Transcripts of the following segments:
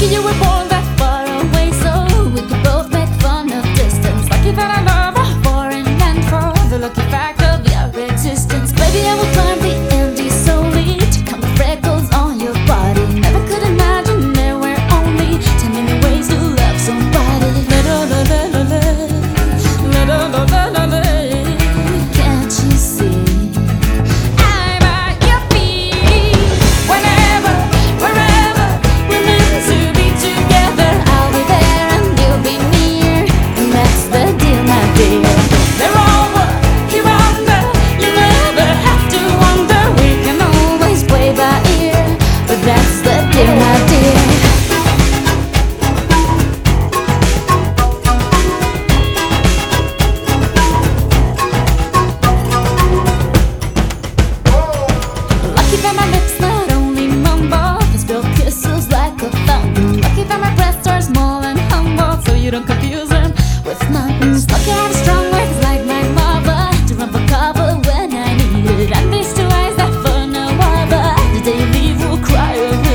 Lucky you were born that far away, so we could both make fun of distance. Lucky that I love a foreign land for the lucky fact of your existence. Baby, I will climb the Andes solely to count the freckles on your body. Never could imagine there were only 10 million ways to love somebody. Can't you see? I'm at your feet. Whenever, wherever we're meant to be together, I'll be there and you'll be near, and that's the deal, my dear. They're over, you're under, you never have to wonder. We can always play by ear, but that's the deal, my dear. Lucky that my lips not only mumble, they spill kisses like a fountain. Lucky that my breasts are small and humble, so you don't confuse them with mountains. Lucky I have strong legs like my mother to run for cover when I need it. And these two eyes that for no other, the day you leave will cry a river.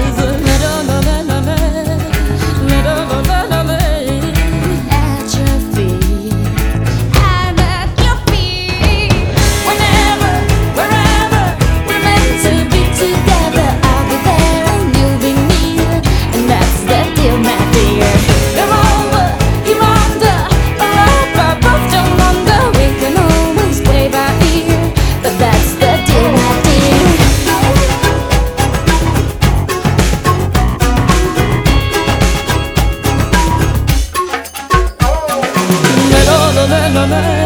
At your feet, I'm at your feet. Whenever, wherever we're meant to be together, I'll be there and you'll be near, and that's the deal, my dear. They're over, you're under, or up, I both don't wonder. We can always play by ear, but that's the deal, my dear. La la la la la.